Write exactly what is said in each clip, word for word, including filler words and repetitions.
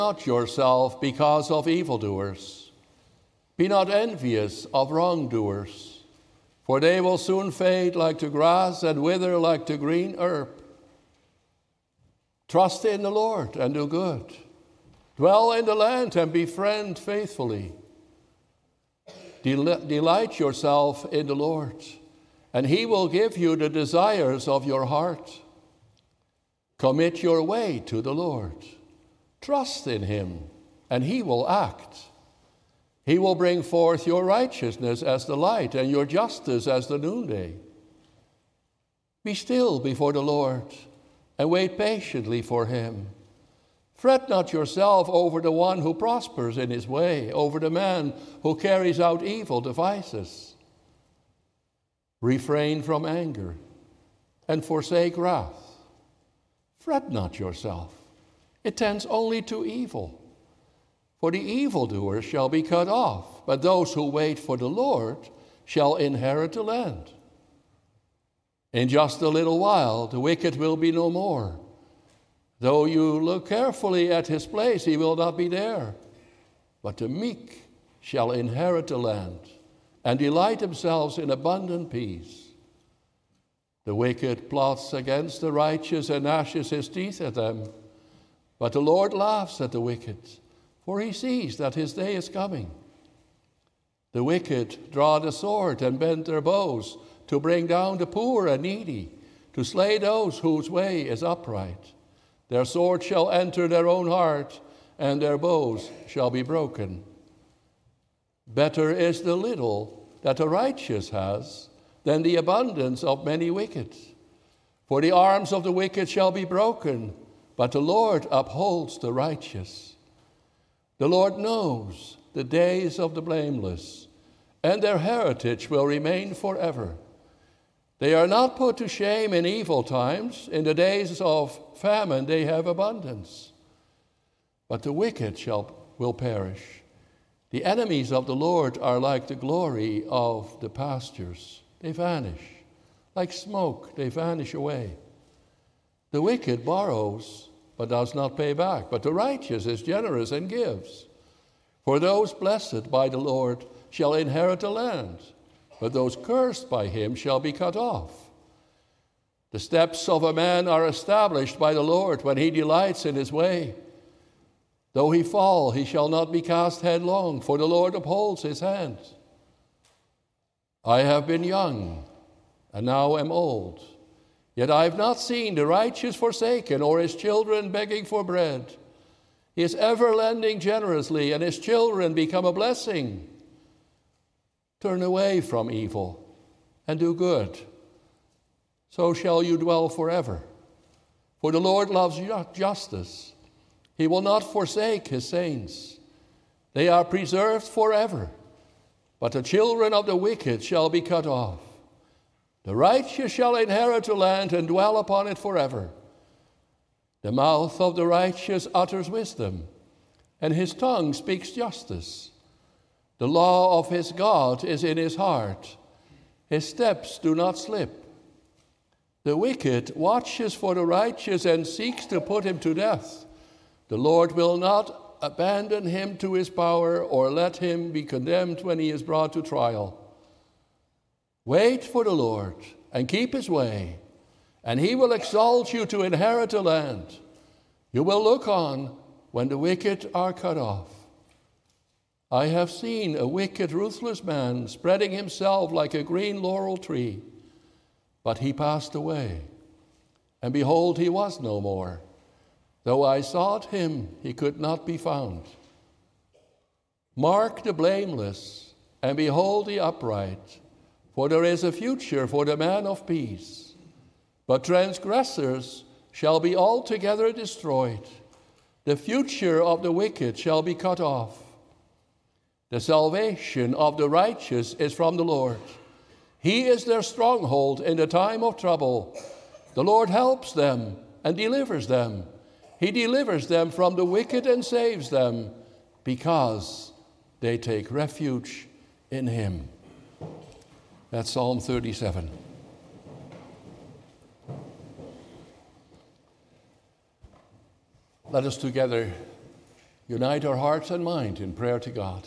not yourself because of evildoers. Be not envious of wrongdoers, for they will soon fade like the grass and wither like the green herb. Trust in the Lord and do good. Dwell in the land and befriend faithfully. Del- delight yourself in the Lord, and he will give you the desires of your heart. Commit your way to the Lord. Trust in him, and he will act. He will bring forth your righteousness as the light and your justice as the noonday. Be still before the Lord and wait patiently for him. Fret not yourself over the one who prospers in his way, over the man who carries out evil devices. Refrain from anger and forsake wrath. Fret not yourself. It tends only to evil. For the evildoer shall be cut off, but those who wait for the Lord shall inherit the land. In just a little while, the wicked will be no more. Though you look carefully at his place, he will not be there. But the meek shall inherit the land and delight themselves in abundant peace. The wicked plots against the righteous and gnashes his teeth at them. But the Lord laughs at the wicked, for he sees that his day is coming. The wicked draw the sword and bend their bows to bring down the poor and needy, to slay those whose way is upright. Their sword shall enter their own heart, and their bows shall be broken. Better is the little that the righteous has than the abundance of many wicked. For the arms of the wicked shall be broken, but the Lord upholds the righteous. The Lord knows the days of the blameless, and their heritage will remain forever. They are not put to shame in evil times. In the days of famine they have abundance. But the wicked shall will perish. The enemies of the Lord are like the glory of the pastures. They vanish. Like smoke, they vanish away. The wicked borrows, but does not pay back. But the righteous is generous and gives. For those blessed by the Lord shall inherit the land, but those cursed by him shall be cut off. The steps of a man are established by the Lord when he delights in his way. Though he fall, he shall not be cast headlong, for the Lord upholds his hand. I have been young, and now am old, yet I have not seen the righteous forsaken, or his children begging for bread. He is ever lending generously, and his children become a blessing. Turn away from evil and do good. So shall you dwell forever. For the Lord loves justice. He will not forsake his saints. They are preserved forever. But the children of the wicked shall be cut off. The righteous shall inherit the land and dwell upon it forever. The mouth of the righteous utters wisdom, and his tongue speaks justice. The law of his God is in his heart. His steps do not slip. The wicked watches for the righteous and seeks to put him to death. The Lord will not abandon him to his power or let him be condemned when he is brought to trial. Wait for the Lord and keep his way, and he will exalt you to inherit the land. You will look on when the wicked are cut off. I have seen a wicked, ruthless man spreading himself like a green laurel tree, but he passed away, and behold, he was no more. Though I sought him, he could not be found. Mark the blameless, and behold the upright, for there is a future for the man of peace. But transgressors shall be altogether destroyed. The future of the wicked shall be cut off. The salvation of the righteous is from the Lord. He is their stronghold in the time of trouble. The Lord helps them and delivers them. He delivers them from the wicked and saves them because they take refuge in him. That's Psalm thirty-seven. Let us together unite our hearts and mind in prayer to God.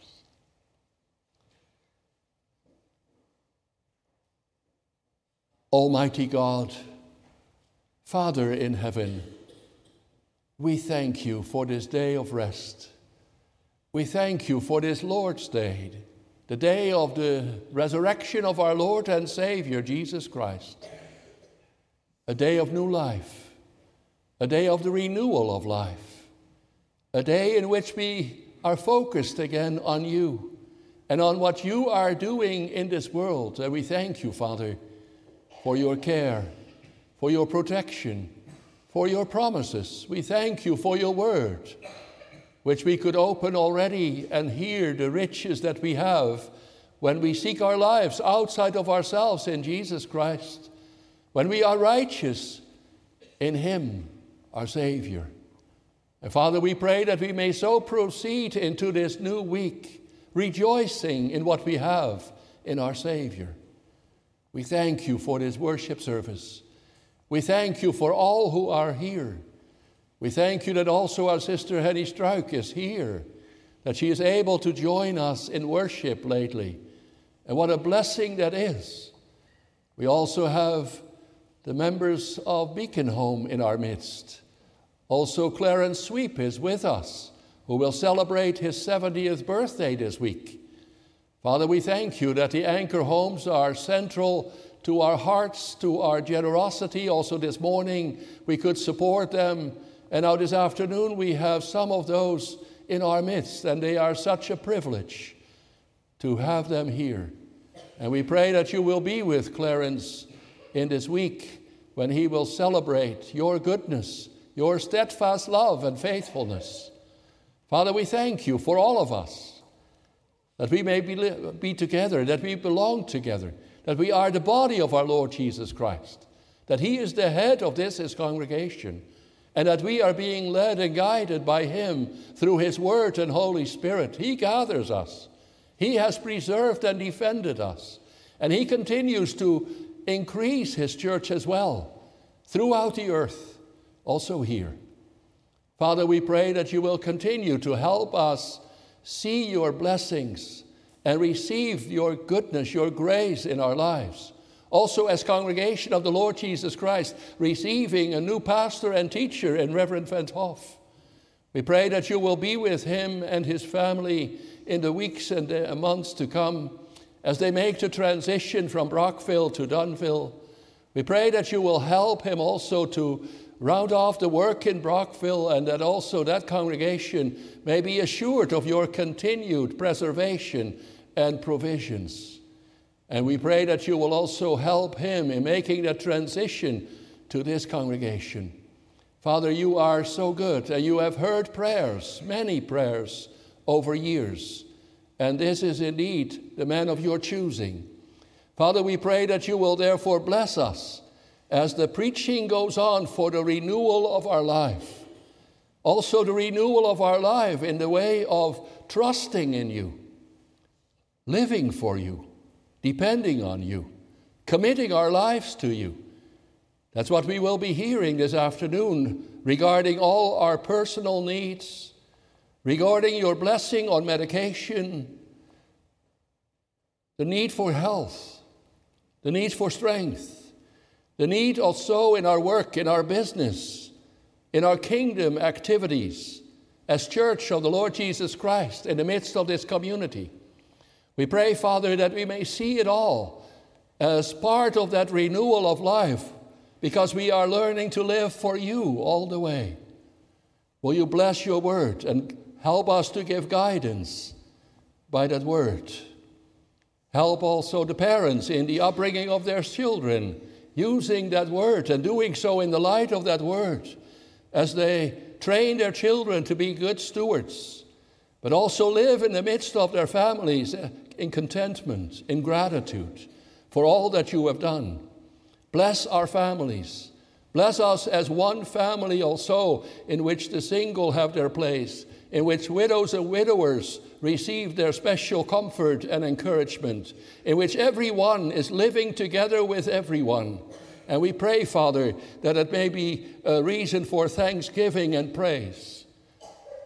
Almighty God, Father in heaven, we thank you for this day of rest. We thank you for this Lord's Day, the day of the resurrection of our Lord and Savior, Jesus Christ. A day of new life, a day of the renewal of life, a day in which we are focused again on you and on what you are doing in this world. And we thank you, Father, for your care, for your protection, for your promises. We thank you for your word, which we could open already and hear the riches that we have when we seek our lives outside of ourselves in Jesus Christ, when we are righteous in him, our Savior. And Father, we pray that we may so proceed into this new week, rejoicing in what we have in our Savior. We thank you for this worship service. We thank you for all who are here. We thank you that also our sister Henny Struik is here, that she is able to join us in worship lately. And what a blessing that is. We also have the members of Beacon Home in our midst. Also Clarence Sweep is with us, who will celebrate his seventieth birthday this week. Father, we thank you that the Anchor Homes are central to our hearts, to our generosity. Also this morning we could support them. And now this afternoon we have some of those in our midst, and they are such a privilege to have them here. And we pray that you will be with Clarence in this week when he will celebrate your goodness, your steadfast love and faithfulness. Father, we thank you for all of us, that we may be, be together, that we belong together, that we are the body of our Lord Jesus Christ, that he is the head of this his congregation, and that we are being led and guided by him through his word and Holy Spirit. He gathers us. He has preserved and defended us, and he continues to increase his church as well throughout the earth, also here. Father, we pray that you will continue to help us see your blessings and receive your goodness, your grace in our lives. Also, as congregation of the Lord Jesus Christ, receiving a new pastor and teacher in Reverend Van Hoff. We pray that you will be with him and his family in the weeks and the months to come as they make the transition from Brockville to Dunville. We pray that you will help him also to round off the work in Brockville, and that also that congregation may be assured of your continued preservation and provisions. And we pray that you will also help him in making that transition to this congregation. Father, you are so good, and you have heard prayers, many prayers over years. And this is indeed the man of your choosing. Father, we pray that you will therefore bless us as the preaching goes on for the renewal of our life. Also the renewal of our life in the way of trusting in you, living for you, depending on you, committing our lives to you. That's what we will be hearing this afternoon regarding all our personal needs, regarding your blessing on medication, the need for health, the need for strength, the need also in our work, in our business, in our kingdom activities as Church of the Lord Jesus Christ in the midst of this community. We pray, Father, that we may see it all as part of that renewal of life, because we are learning to live for you all the way. Will you bless your word and help us to give guidance by that word? Help also the parents in the upbringing of their children, using that word and doing so in the light of that word as they train their children to be good stewards, but also live in the midst of their families in contentment, in gratitude for all that you have done. Bless our families. Bless us as one family also, in which the single have their place, in which widows and widowers receive their special comfort and encouragement, in which everyone is living together with everyone. And we pray, Father, that it may be a reason for thanksgiving and praise.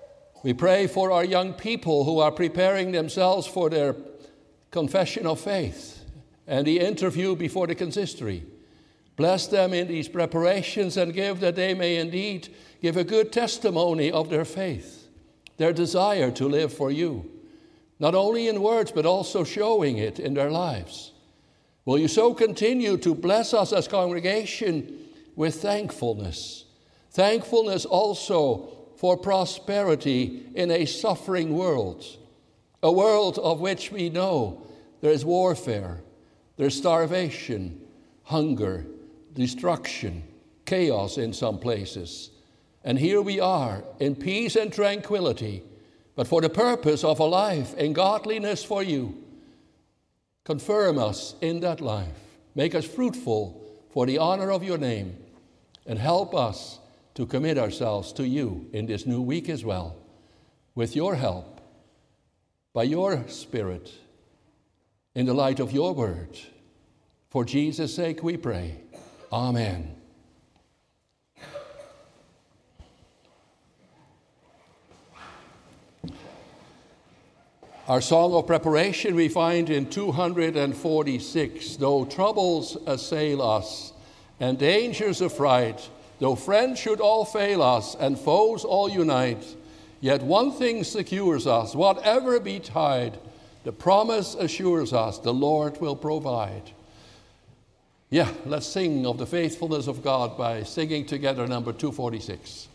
We pray for our young people who are preparing themselves for their confession of faith and the interview before the consistory. Bless them in these preparations and give that they may indeed give a good testimony of their faith, their desire to live for you, not only in words but also showing it in their lives. Will you so continue to bless us as congregation with thankfulness, thankfulness also for prosperity in a suffering world, a world of which we know there is warfare, there's starvation, hunger, destruction, chaos in some places. And here we are in peace and tranquility, but for the purpose of a life in godliness for you. Confirm us in that life. Make us fruitful for the honor of your name, and help us to commit ourselves to you in this new week as well. With your help, by your Spirit, in the light of your word. For Jesus' sake we pray. Amen. Our song of preparation we find in two hundred forty-six. Though troubles assail us and dangers affright, though friends should all fail us and foes all unite, yet one thing secures us, whatever betide, the promise assures us the Lord will provide. Yeah, let's sing of the faithfulness of God by singing together number two forty-six.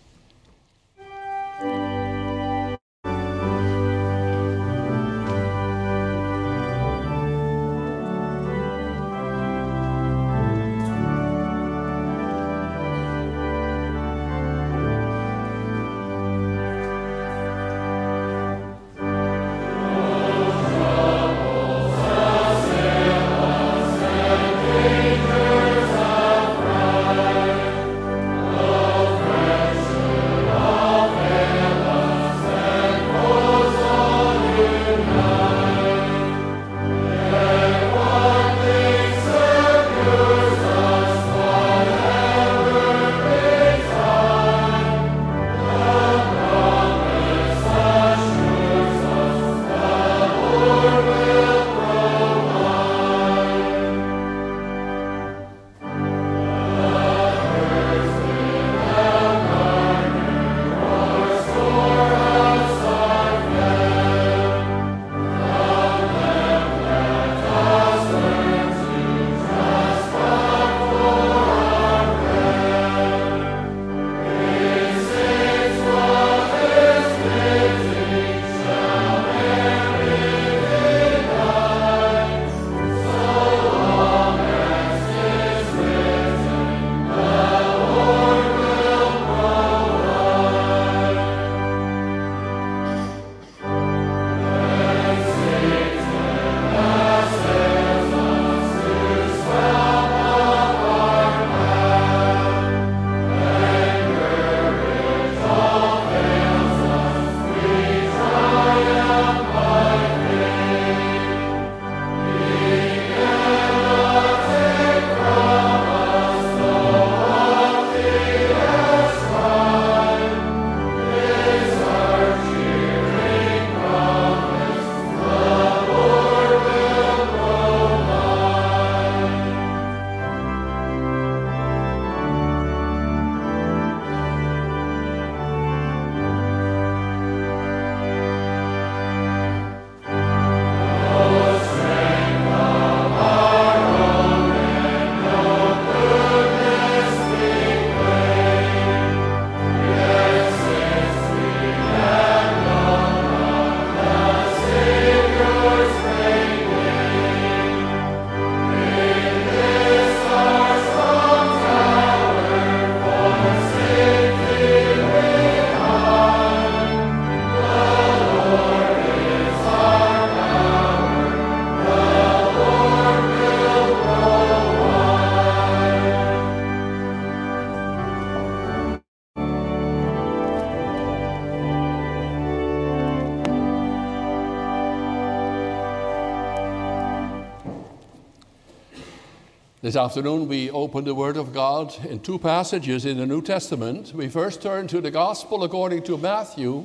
This afternoon we open the Word of God in two passages in the New Testament. We first turn to the Gospel according to Matthew,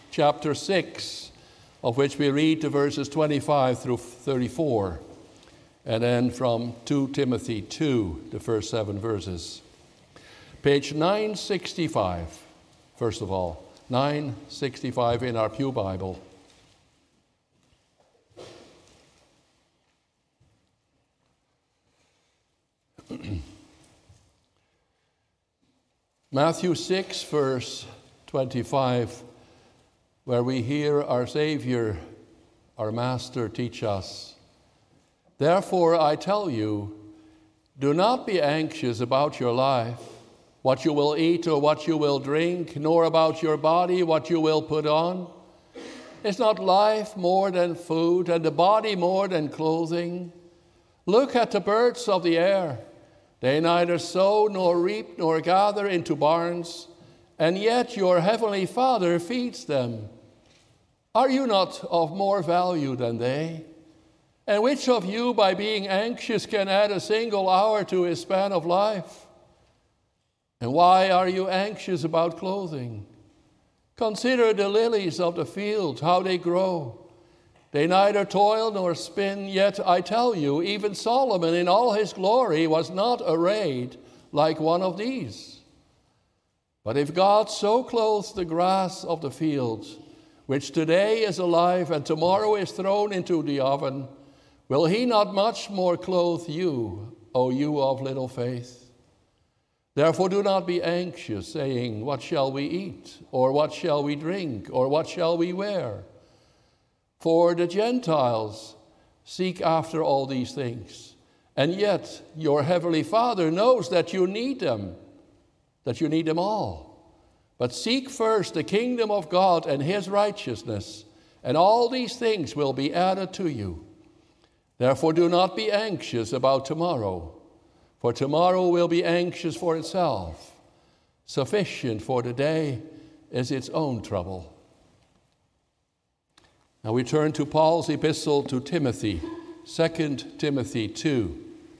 chapter six, of which we read the verses twenty-five through thirty-four, and then from Second Timothy two, the first seven verses. Page nine sixty-five, first of all, nine sixty-five in our Pew Bible. Matthew six, verse twenty-five, where we hear our Savior, our Master, teach us, "Therefore I tell you, do not be anxious about your life, what you will eat or what you will drink, nor about your body, what you will put on. Is not life more than food, and the body more than clothing? Look at the birds of the air. They neither sow nor reap nor gather into barns, and yet your heavenly Father feeds them. Are you not of more value than they? And which of you, by being anxious, can add a single hour to his span of life? And why are you anxious about clothing? Consider the lilies of the field, how they grow. They neither toil nor spin, yet I tell you, even Solomon in all his glory was not arrayed like one of these. But if God so clothes the grass of the field, which today is alive and tomorrow is thrown into the oven, will he not much more clothe you, O you of little faith? Therefore do not be anxious, saying, what shall we eat? Or what shall we drink? Or what shall we wear? For the Gentiles seek after all these things, and yet your heavenly Father knows that you need them, that you need them all. But seek first the kingdom of God and his righteousness, and all these things will be added to you. Therefore do not be anxious about tomorrow, for tomorrow will be anxious for itself. Sufficient for the day is its own trouble." Now we turn to Paul's epistle to Timothy, Second Timothy two,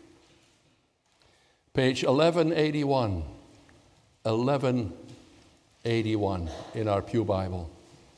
page eleven eighty-one, eleven eighty-one in our Pew Bible.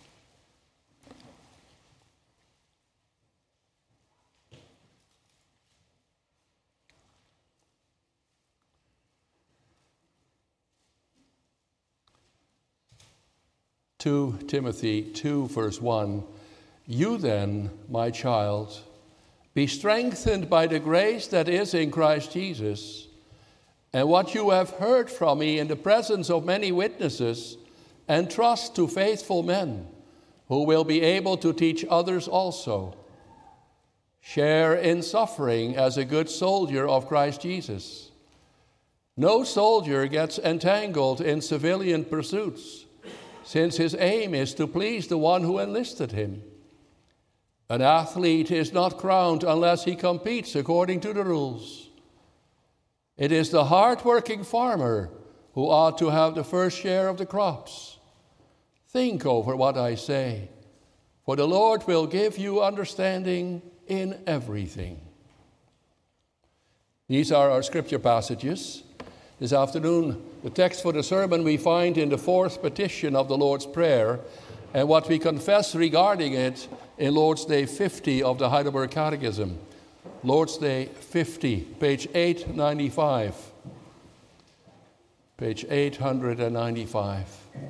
Second Timothy two, verse one, "You then, my child, be strengthened by the grace that is in Christ Jesus, and what you have heard from me in the presence of many witnesses, entrust to faithful men who will be able to teach others also. Share in suffering as a good soldier of Christ Jesus. No soldier gets entangled in civilian pursuits, since his aim is to please the one who enlisted him. An athlete is not crowned unless he competes according to the rules. It is the hard-working farmer who ought to have the first share of the crops. Think over what I say, for the Lord will give you understanding in everything." These are our scripture passages. This afternoon, the text for the sermon we find in the fourth petition of the Lord's Prayer, and what we confess regarding it in Lord's Day fifty of the Heidelberg Catechism. Lord's Day fifty, page eight ninety-five. Page eight ninety-five.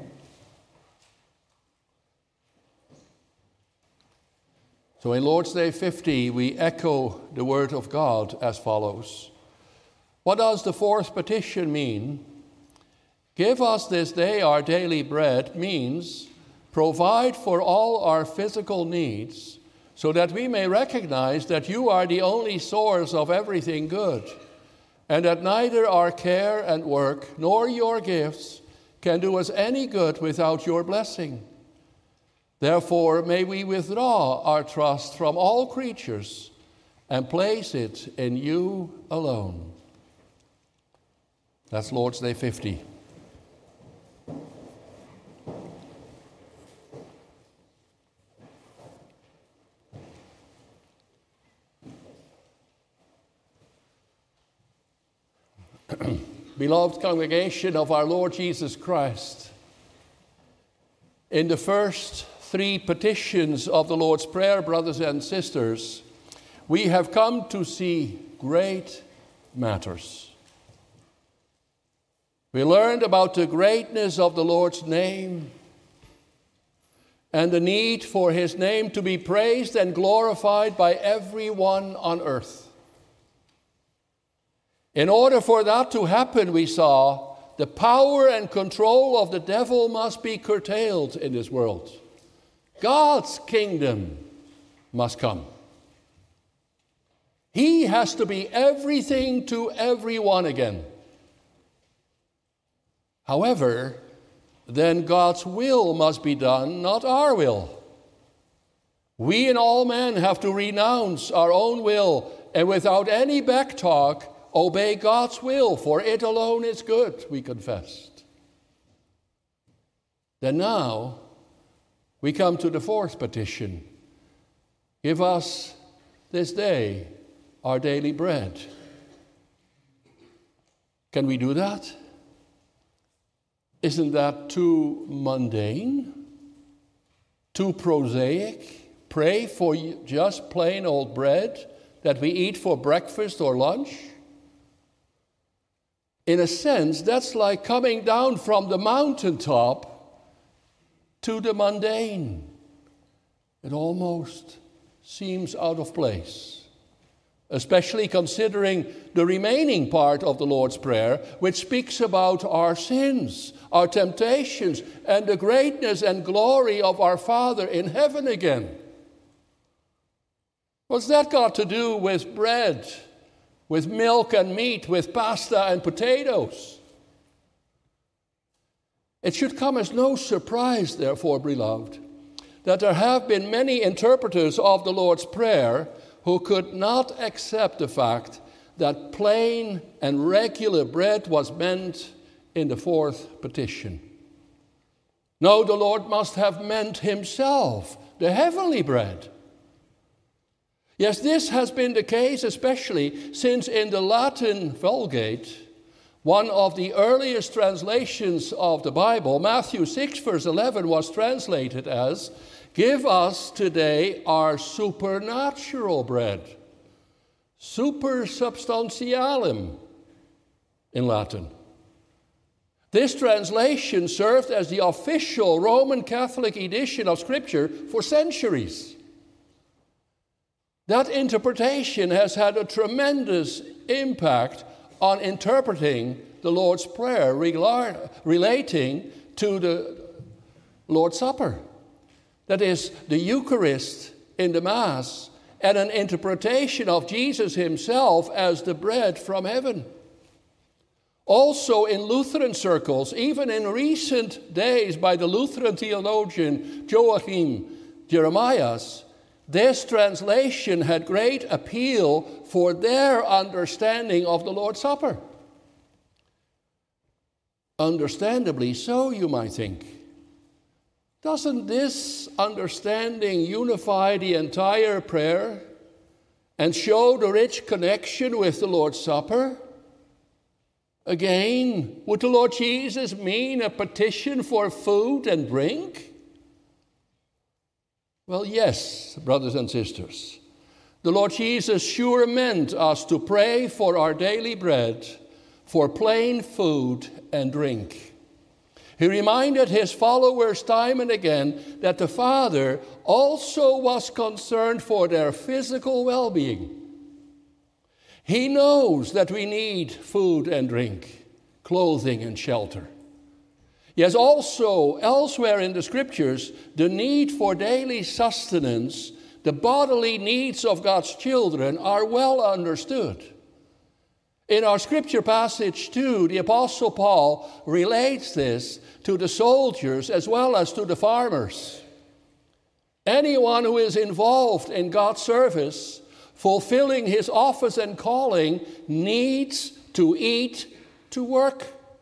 So in Lord's Day fifty, we echo the word of God as follows. What does the fourth petition mean? Give us this day our daily bread means provide for all our physical needs so that we may recognize that you are the only source of everything good, and that neither our care and work nor your gifts can do us any good without your blessing. Therefore, may we withdraw our trust from all creatures and place it in you alone. That's Lord's Day fifty. Beloved congregation of our Lord Jesus Christ, in the first three petitions of the Lord's Prayer, brothers and sisters, we have come to see great matters. We learned about the greatness of the Lord's name and the need for his name to be praised and glorified by everyone on earth. In order for that to happen, we saw, the power and control of the devil must be curtailed in this world. God's kingdom must come. He has to be everything to everyone again. However, then God's will must be done, not our will. We and all men have to renounce our own will and without any backtalk, obey God's will, for it alone is good, we confessed. Then now, we come to the fourth petition. Give us this day our daily bread. Can we do that? Isn't that too mundane? Too prosaic? Pray for just plain old bread that we eat for breakfast or lunch? In a sense, that's like coming down from the mountaintop to the mundane. It almost seems out of place, especially considering the remaining part of the Lord's Prayer, which speaks about our sins, our temptations, and the greatness and glory of our Father in heaven again. What's that got to do with bread, with milk and meat, with pasta and potatoes? It should come as no surprise, therefore, beloved, that there have been many interpreters of the Lord's Prayer who could not accept the fact that plain and regular bread was meant in the fourth petition. No, the Lord must have meant himself, the heavenly bread. Yes, this has been the case especially since in the Latin Vulgate, one of the earliest translations of the Bible, Matthew six, verse eleven, was translated as, "Give us today our supernatural bread." Super substantialem in Latin. This translation served as the official Roman Catholic edition of Scripture for centuries. That interpretation has had a tremendous impact on interpreting the Lord's Prayer relating to the Lord's Supper. That is, the Eucharist in the Mass, and an interpretation of Jesus himself as the bread from heaven. Also in Lutheran circles, even in recent days by the Lutheran theologian Joachim Jeremias, this translation had great appeal for their understanding of the Lord's Supper. Understandably so, you might think. Doesn't this understanding unify the entire prayer and show the rich connection with the Lord's Supper? Again, would the Lord Jesus mean a petition for food and drink? Well, yes, brothers and sisters. The Lord Jesus sure meant us to pray for our daily bread, for plain food and drink. He reminded his followers time and again that the Father also was concerned for their physical well-being. He knows that we need food and drink, clothing and shelter. Yes, also elsewhere in the Scriptures, the need for daily sustenance, the bodily needs of God's children are well understood. In our Scripture passage too, the Apostle Paul relates this to the soldiers as well as to the farmers. Anyone who is involved in God's service, fulfilling his office and calling, needs to eat, to work.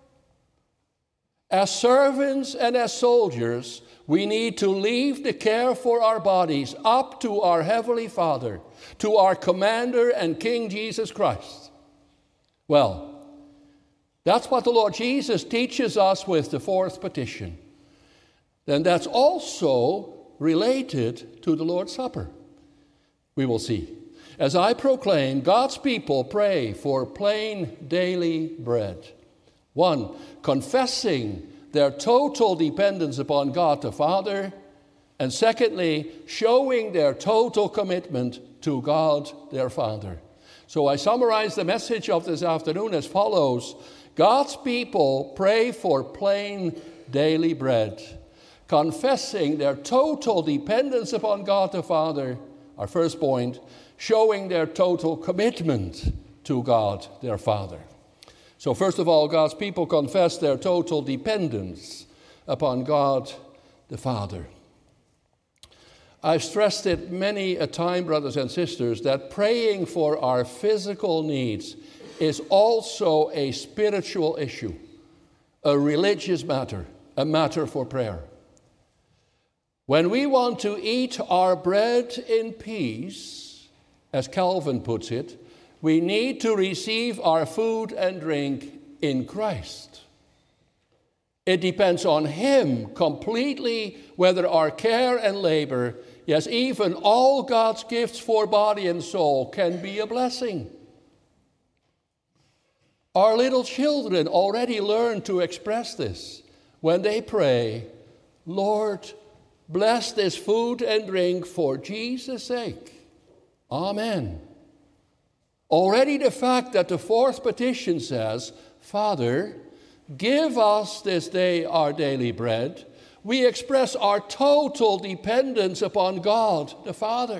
As servants and as soldiers, we need to leave the care for our bodies up to our Heavenly Father, to our Commander and King Jesus Christ. Well, that's what the Lord Jesus teaches us with the fourth petition. Then that's also related to the Lord's Supper? We will see. As I proclaim, God's people pray for plain daily bread. One, confessing their total dependence upon God the Father. And secondly, showing their total commitment to God their Father. So I summarize the message of this afternoon as follows. God's people pray for plain daily bread, confessing their total dependence upon God the Father, our first point, showing their total commitment to God their Father. So first of all, God's people confess their total dependence upon God the Father. I've stressed it many a time, brothers and sisters, that praying for our physical needs is also a spiritual issue, a religious matter, a matter for prayer. When we want to eat our bread in peace, as Calvin puts it, we need to receive our food and drink in Christ. It depends on Him completely whether our care and labor, yes, even all God's gifts for body and soul, can be a blessing. Our little children already learn to express this when they pray, Lord, bless this food and drink for Jesus' sake. Amen. Already the fact that the fourth petition says, Father, give us this day our daily bread, we express our total dependence upon God the Father.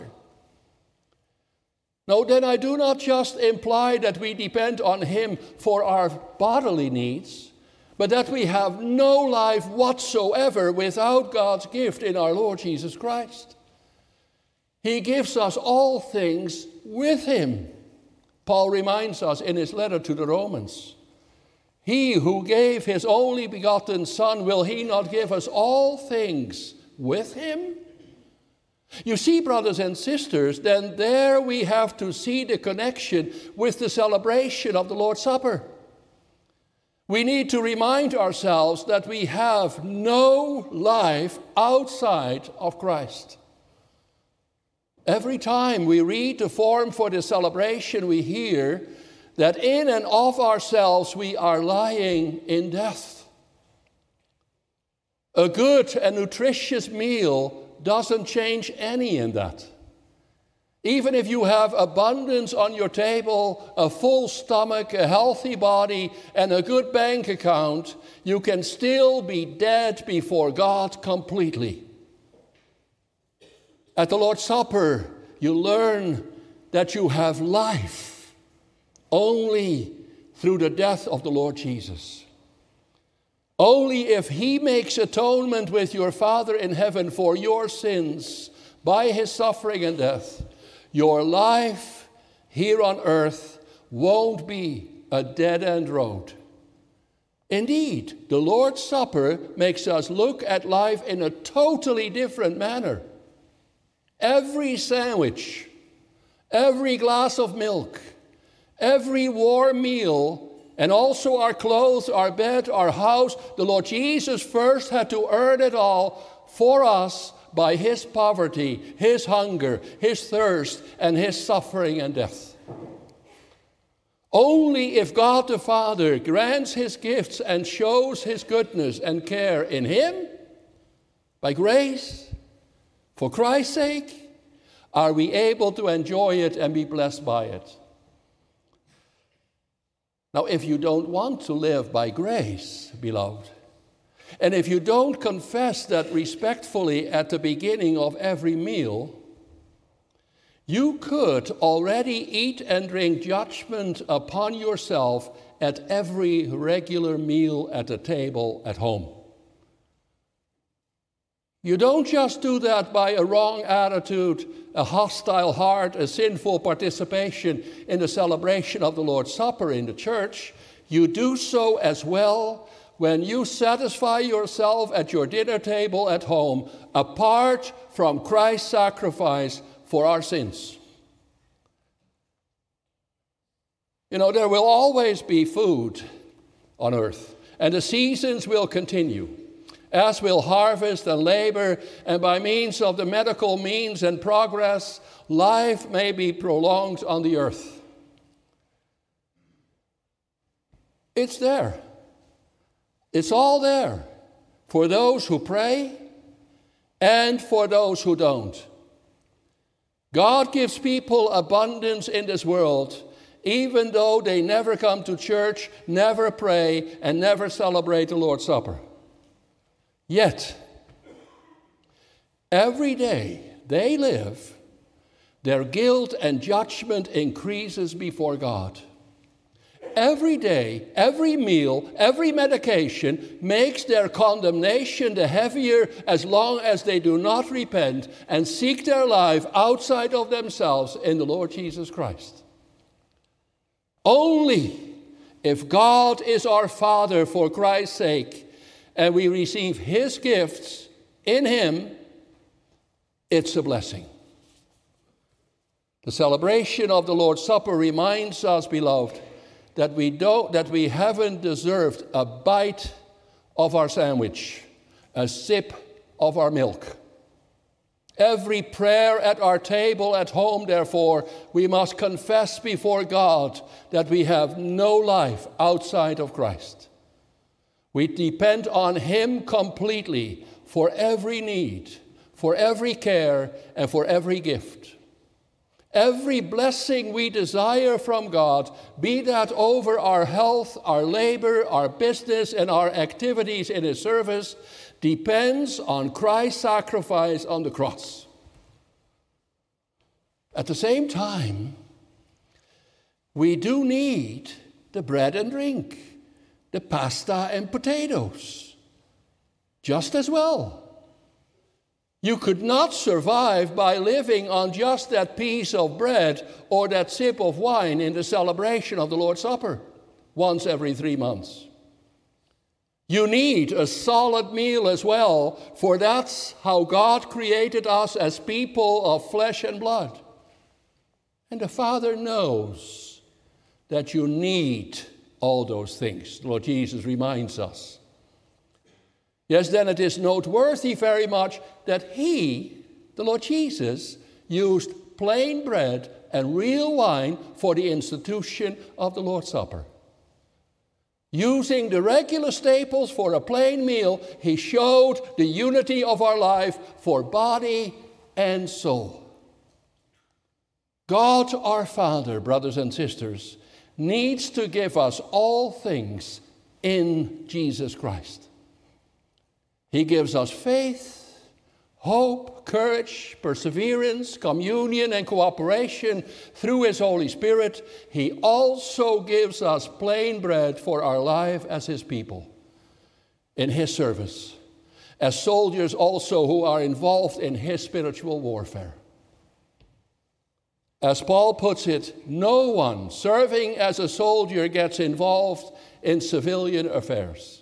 Now, then I do not just imply that we depend on Him for our bodily needs, but that we have no life whatsoever without God's gift in our Lord Jesus Christ. He gives us all things with Him. Paul reminds us in his letter to the Romans, He who gave His only begotten Son, will He not give us all things with Him? You see, brothers and sisters, then there we have to see the connection with the celebration of the Lord's Supper. We need to remind ourselves that we have no life outside of Christ. Every time we read the form for the celebration, we hear that in and of ourselves we are lying in death. A good and nutritious meal doesn't change any in that. Even if you have abundance on your table, a full stomach, a healthy body, and a good bank account, you can still be dead before God completely. At the Lord's Supper, you learn that you have life only through the death of the Lord Jesus. Only if He makes atonement with your Father in heaven for your sins by His suffering and death, your life here on earth won't be a dead-end road. Indeed, the Lord's Supper makes us look at life in a totally different manner. Every sandwich, every glass of milk, every warm meal, and also our clothes, our bed, our house, the Lord Jesus first had to earn it all for us by His poverty, His hunger, His thirst, and His suffering and death. Only if God the Father grants His gifts and shows His goodness and care in Him, by grace, for Christ's sake, are we able to enjoy it and be blessed by it. Now, if you don't want to live by grace, beloved, and if you don't confess that respectfully at the beginning of every meal, you could already eat and drink judgment upon yourself at every regular meal at the table at home. You don't just do that by a wrong attitude, a hostile heart, a sinful participation in the celebration of the Lord's Supper in the church. You do so as well when you satisfy yourself at your dinner table at home, apart from Christ's sacrifice for our sins. You know, there will always be food on earth, and the seasons will continue. as will harvest and labor, and by means of the medical means and progress, life may be prolonged on the earth. It's there. It's all there for those who pray and for those who don't. God gives people abundance in this world, even though they never come to church, never pray, and never celebrate the Lord's Supper. Yet, every day they live, their guilt and judgment increases before God. Every day, every meal, every medication makes their condemnation the heavier as long as they do not repent and seek their life outside of themselves in the Lord Jesus Christ. Only if God is our Father for Christ's sake and we receive His gifts in Him, it's a blessing. The celebration of the Lord's Supper reminds us, beloved, that we don't, that we haven't deserved a bite of our sandwich, a sip of our milk. Every prayer at our table at home, therefore, we must confess before God that we have no life outside of Christ. We depend on Him completely for every need, for every care, and for every gift. Every blessing we desire from God, be that over our health, our labor, our business, and our activities in His service, depends on Christ's sacrifice on the cross. At the same time, we do need the bread and drink, the pasta and potatoes, just as well. You could not survive by living on just that piece of bread or that sip of wine in the celebration of the Lord's Supper once every three months. You need a solid meal as well, for that's how God created us as people of flesh and blood. And the Father knows that you need all those things. The Lord Jesus reminds us. Yes, then it is noteworthy very much that He, the Lord Jesus, used plain bread and real wine for the institution of the Lord's Supper. Using the regular staples for a plain meal, He showed the unity of our life for body and soul. God our Father, brothers and sisters, needs to give us all things in Jesus Christ. He gives us faith, hope, courage, perseverance, communion, and cooperation through His Holy Spirit. He also gives us plain bread for our life as His people, in His service, as soldiers also who are involved in His spiritual warfare. As Paul puts it, no one serving as a soldier gets involved in civilian affairs.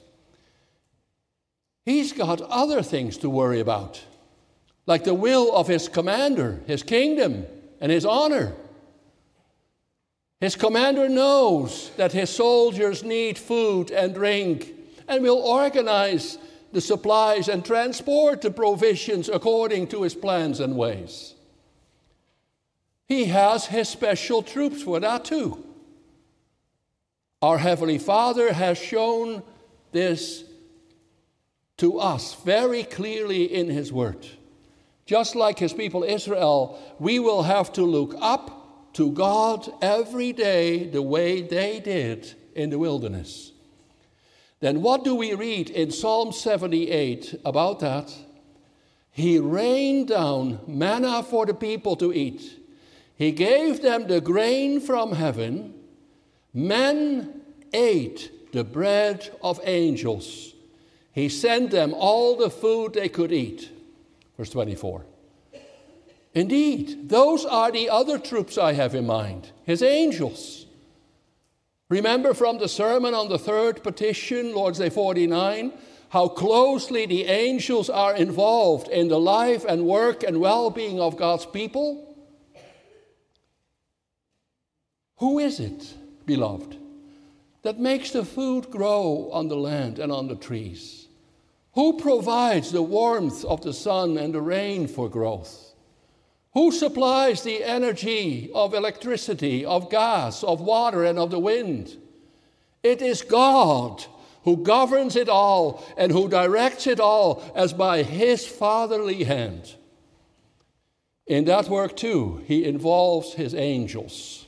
He's got other things to worry about, like the will of his commander, his kingdom, and his honor. His commander knows that his soldiers need food and drink and will organize the supplies and transport the provisions according to his plans and ways. He has his special troops for that too. Our Heavenly Father has shown this to us very clearly in His Word. Just like His people Israel, we will have to look up to God every day the way they did in the wilderness. Then what do we read in Psalm seventy-eight about that? He rained down manna for the people to eat. He gave them the grain from heaven. Men ate the bread of angels. He sent them all the food they could eat. Verse twenty-four. Indeed, those are the other troops I have in mind, His angels. Remember from the sermon on the third petition, Lord's Day forty-nine, how closely the angels are involved in the life and work and well-being of God's people? Who is it, beloved, that makes the food grow on the land and on the trees? Who provides the warmth of the sun and the rain for growth? Who supplies the energy of electricity, of gas, of water, and of the wind? It is God who governs it all and who directs it all as by his fatherly hand. In that work, too, he involves his angels.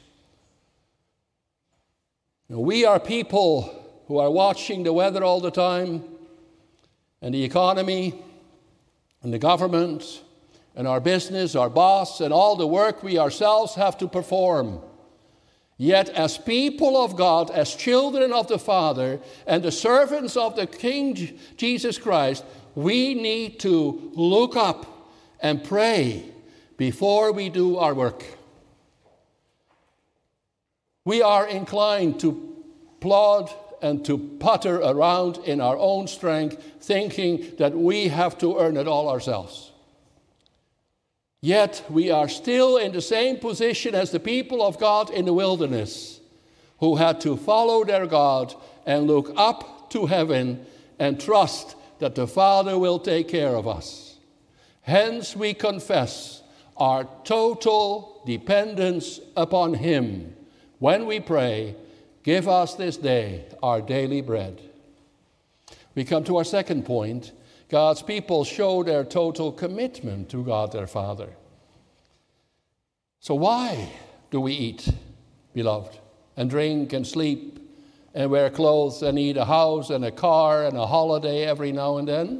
Now, we are people who are watching the weather all the time, and the economy, and the government, and our business, our boss, and all the work we ourselves have to perform. Yet as people of God, as children of the Father, and the servants of the King Jesus Christ, we need to look up and pray before we do our work. We are inclined to plod and to putter around in our own strength, thinking that we have to earn it all ourselves. Yet we are still in the same position as the people of God in the wilderness, who had to follow their God and look up to heaven and trust that the Father will take care of us. Hence we confess our total dependence upon him when we pray, "Give us this day our daily bread." We come to our second point. God's people show their total commitment to God their Father. So why do we eat, beloved, and drink and sleep and wear clothes and eat a house and a car and a holiday every now and then?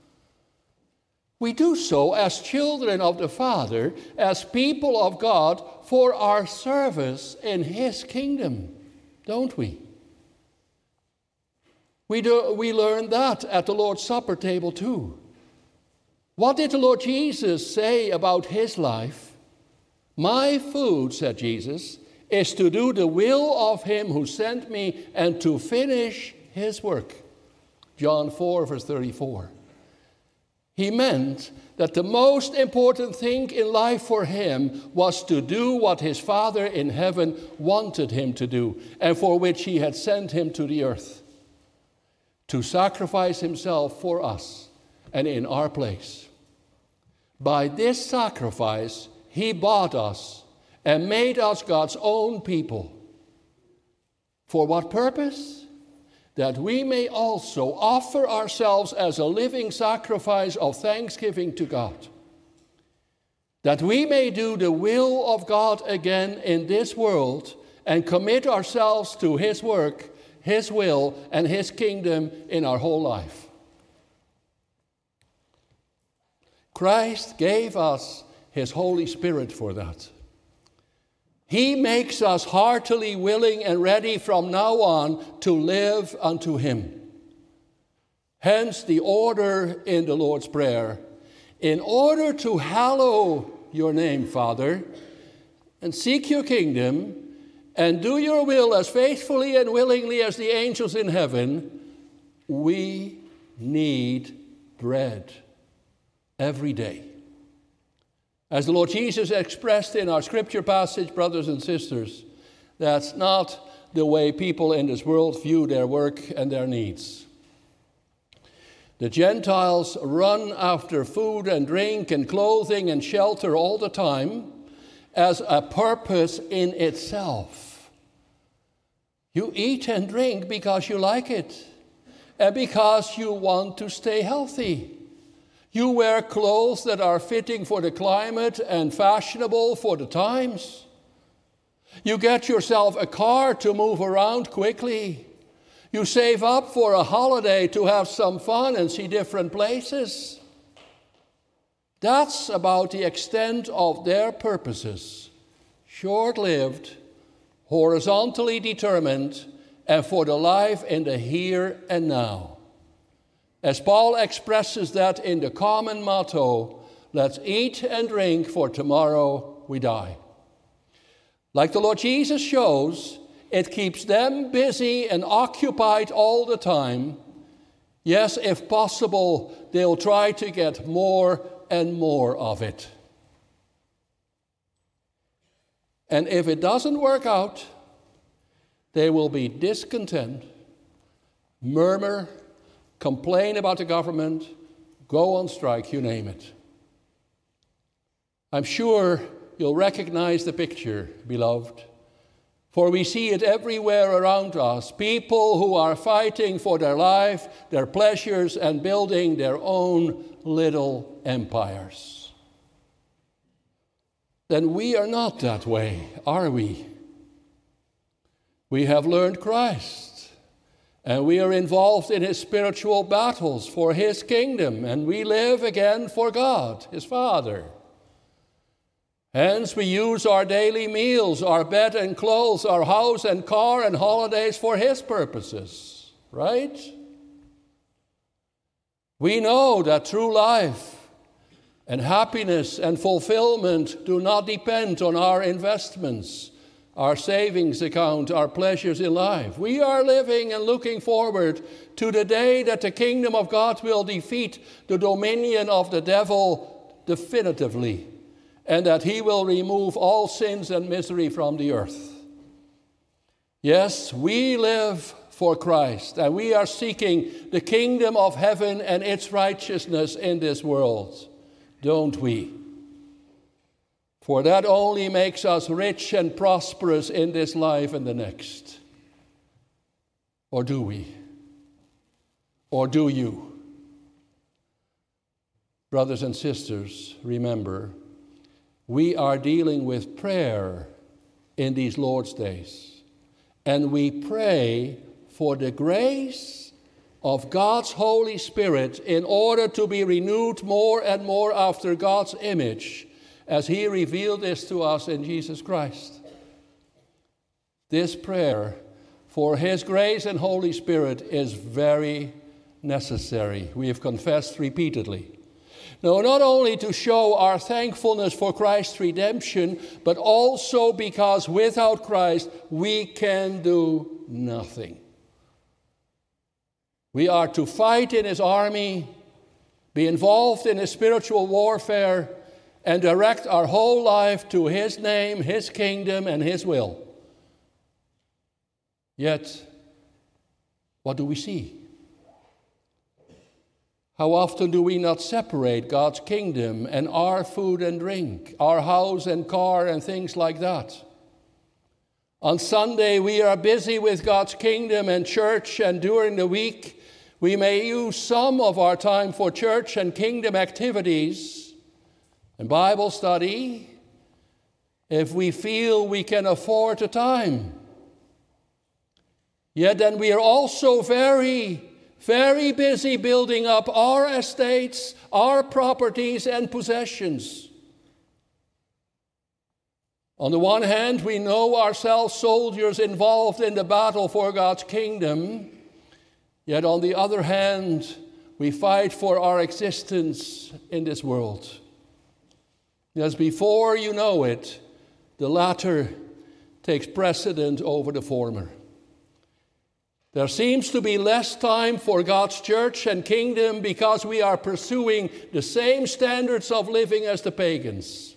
We do so as children of the Father, as people of God, for our service in his kingdom, don't we? We, do, we learn that at the Lord's Supper table too. What did the Lord Jesus say about his life? "My food," said Jesus, "is to do the will of him who sent me and to finish his work." John four, verse thirty-four. He meant that the most important thing in life for him was to do what his Father in heaven wanted him to do, and for which he had sent him to the earth. To sacrifice himself for us and in our place. By this sacrifice, he bought us and made us God's own people. For what purpose? That we may also offer ourselves as a living sacrifice of thanksgiving to God. That we may do the will of God again in this world and commit ourselves to his work, his will, and his kingdom in our whole life. Christ gave us his Holy Spirit for that. He makes us heartily willing and ready from now on to live unto him. Hence the order in the Lord's Prayer. In order to hallow your name, Father, and seek your kingdom, and do your will as faithfully and willingly as the angels in heaven, we need bread every day. As the Lord Jesus expressed in our scripture passage, brothers and sisters, that's not the way people in this world view their work and their needs. The Gentiles run after food and drink and clothing and shelter all the time as a purpose in itself. You eat and drink because you like it and because you want to stay healthy. You wear clothes that are fitting for the climate and fashionable for the times. You get yourself a car to move around quickly. You save up for a holiday to have some fun and see different places. That's about the extent of their purposes. Short-lived, horizontally determined, and for the life in the here and now. As Paul expresses that in the common motto, let's eat and drink, for tomorrow we die. Like the Lord Jesus shows, it keeps them busy and occupied all the time. Yes, if possible, they'll try to get more and more of it. And if it doesn't work out, they will be discontent, murmur, complain about the government, go on strike, you name it. I'm sure you'll recognize the picture, beloved, for we see it everywhere around us. People who are fighting for their life, their pleasures, and building their own little empires. Then we are not that way, are we? We have learned Christ, and we are involved in his spiritual battles for his kingdom, and we live again for God, his Father. Hence, we use our daily meals, our bed and clothes, our house and car and holidays for his purposes, right? We know that true life and happiness and fulfillment do not depend on our investments, our savings account, our pleasures in life. We are living and looking forward to the day that the kingdom of God will defeat the dominion of the devil definitively, and that he will remove all sins and misery from the earth. Yes, we live for Christ, and we are seeking the kingdom of heaven and its righteousness in this world, don't we? For that only makes us rich and prosperous in this life and the next. Or do we? Or do you? Brothers and sisters, remember, we are dealing with prayer in these Lord's days. And we pray for the grace of God's Holy Spirit in order to be renewed more and more after God's image, as he revealed this to us in Jesus Christ. This prayer for his grace and Holy Spirit is very necessary. We have confessed repeatedly. Now, not only to show our thankfulness for Christ's redemption, but also because without Christ we can do nothing. We are to fight in his army, be involved in his spiritual warfare, and direct our whole life to his name, his kingdom, and his will. Yet, what do we see? How often do we not separate God's kingdom and our food and drink, our house and car and things like that? On Sunday, we are busy with God's kingdom and church, and during the week, we may use some of our time for church and kingdom activities and Bible study if we feel we can afford the time. Yet then we are also very Very busy building up our estates, our properties and possessions. On the one hand, we know ourselves soldiers involved in the battle for God's kingdom. Yet on the other hand, we fight for our existence in this world. As before you know it, the latter takes precedent over the former. There seems to be less time for God's church and kingdom because we are pursuing the same standards of living as the pagans.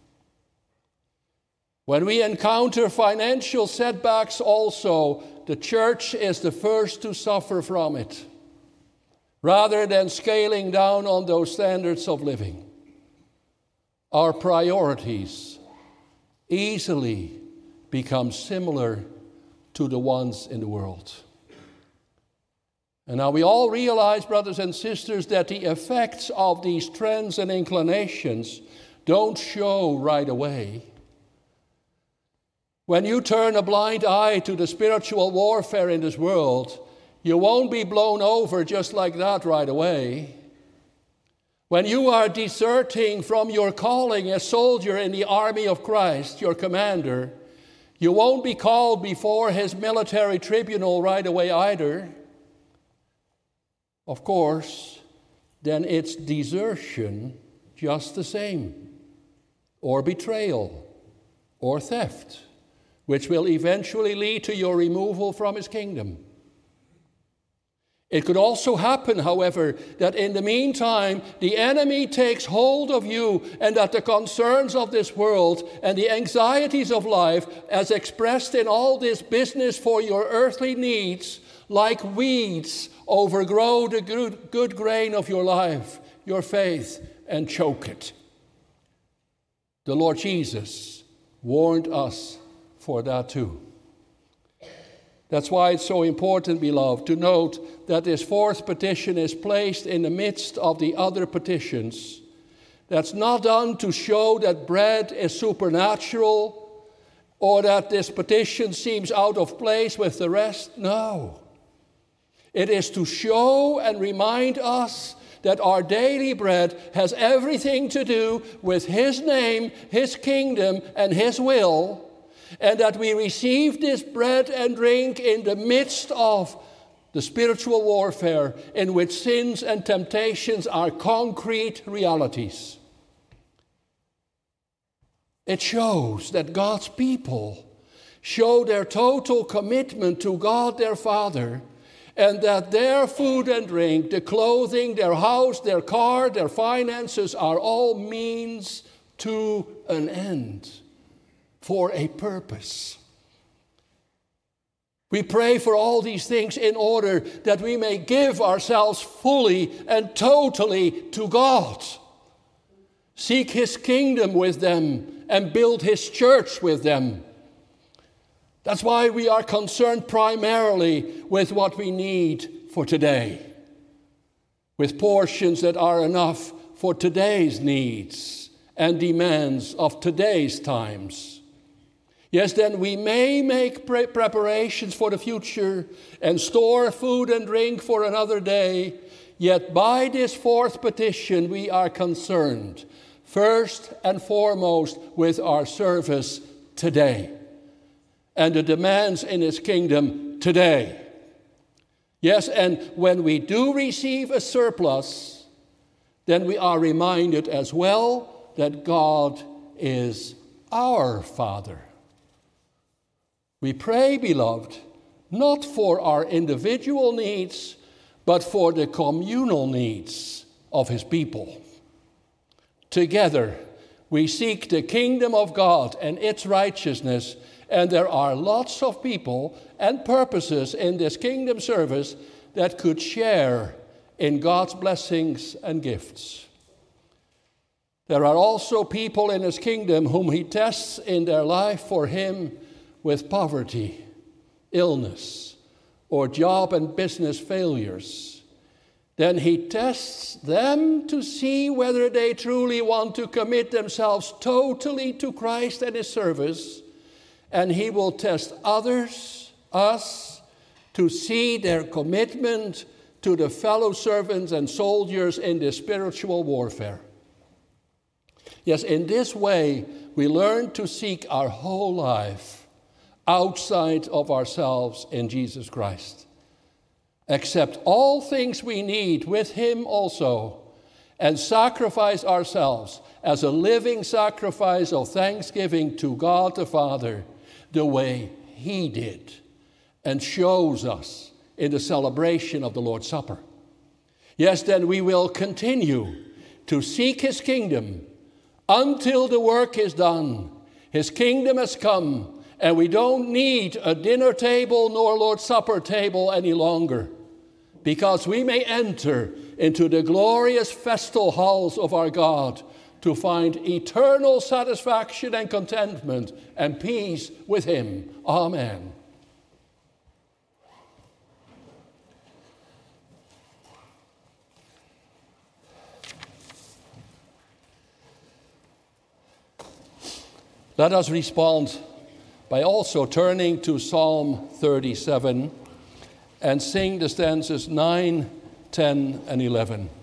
When we encounter financial setbacks also, the church is the first to suffer from it, rather than scaling down on those standards of living. Our priorities easily become similar to the ones in the world. And now we all realize, brothers and sisters, that the effects of these trends and inclinations don't show right away. When you turn a blind eye to the spiritual warfare in this world, you won't be blown over just like that right away. When you are deserting from your calling as soldier in the army of Christ, your commander, you won't be called before his military tribunal right away either. Of course, then it's desertion just the same, or betrayal, or theft, which will eventually lead to your removal from his kingdom. It could also happen, however, that in the meantime, the enemy takes hold of you, and that the concerns of this world and the anxieties of life, as expressed in all this business for your earthly needs, like weeds, overgrow the good, good grain of your life, your faith, and choke it. The Lord Jesus warned us for that too. That's why it's so important, beloved, to note that this fourth petition is placed in the midst of the other petitions. That's not done to show that bread is supernatural or that this petition seems out of place with the rest. No. It is to show and remind us that our daily bread has everything to do with His name, His kingdom, and His will, and that we receive this bread and drink in the midst of the spiritual warfare in which sins and temptations are concrete realities. It shows that God's people show their total commitment to God their Father, and that their food and drink, the clothing, their house, their car, their finances are all means to an end, for a purpose. We pray for all these things in order that we may give ourselves fully and totally to God. Seek His kingdom with them and build His church with them. That's why we are concerned primarily with what we need for today, with portions that are enough for today's needs and demands of today's times. Yes, then we may make pre- preparations for the future and store food and drink for another day, yet by this fourth petition we are concerned first and foremost with our service today and the demands in His kingdom today. Yes, and when we do receive a surplus, then we are reminded as well that God is our Father. We pray, beloved, not for our individual needs, but for the communal needs of His people. Together, we seek the kingdom of God and its righteousness, and there are lots of people and purposes in this kingdom service that could share in God's blessings and gifts. There are also people in His kingdom whom He tests in their life for Him with poverty, illness, or job and business failures. Then He tests them to see whether they truly want to commit themselves totally to Christ and His service. And He will test others, us, to see their commitment to the fellow servants and soldiers in this spiritual warfare. Yes, in this way, we learn to seek our whole life outside of ourselves in Jesus Christ. Accept all things we need with Him also, and sacrifice ourselves as a living sacrifice of thanksgiving to God the Father, the way He did, and shows us in the celebration of the Lord's Supper. Yes, then we will continue to seek His kingdom until the work is done. His kingdom has come, and we don't need a dinner table nor Lord's Supper table any longer, because we may enter into the glorious festal halls of our God to find eternal satisfaction and contentment and peace with Him. Amen. Let us respond by also turning to Psalm thirty-seven and sing the stanzas nine, ten, and eleven.